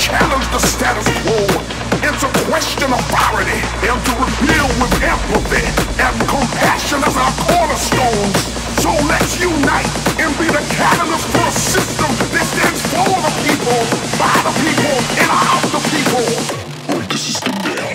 challenge the status quo, and to question authority, and to reveal with empathy and compassion as our cornerstones. So let's unite and be the catalyst for a system that stands for the people, by the people, and of the people. Break the system down.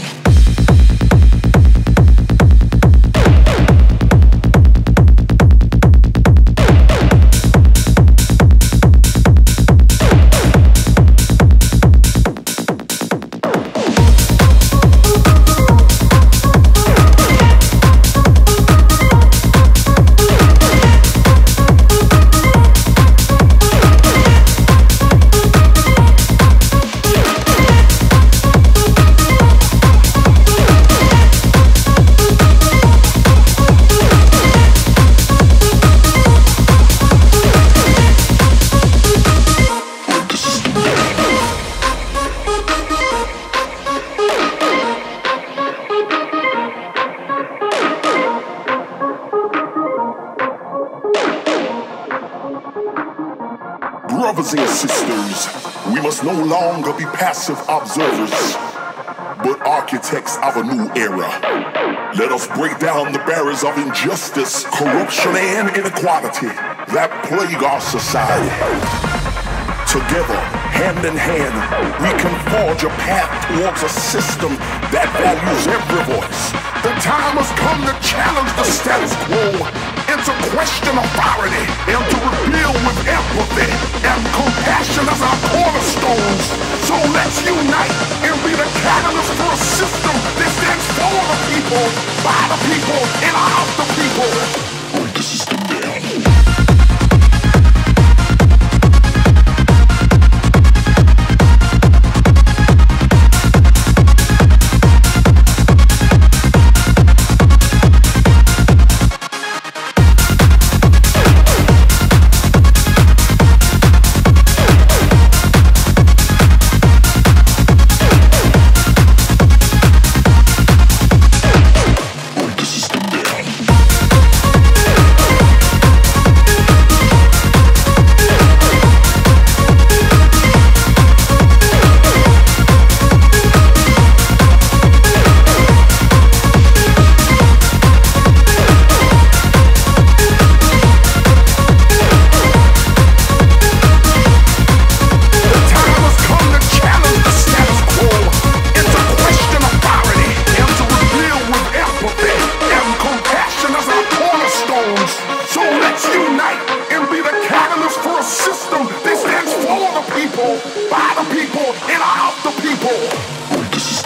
Brothers and sisters, we must no longer be passive observers, but architects of a new era. Let us break down the barriers of injustice, corruption, and inequality that plague our society. Together, hand in hand, we can forge a path towards a system that values every voice. The time has come to challenge the status quo, and to question authority, and to reveal with empathy and compassion as our cornerstones. So let's unite and be the catalyst for a system that stands for the people, by the people, and of the people. Break the system down. By the people and of the people.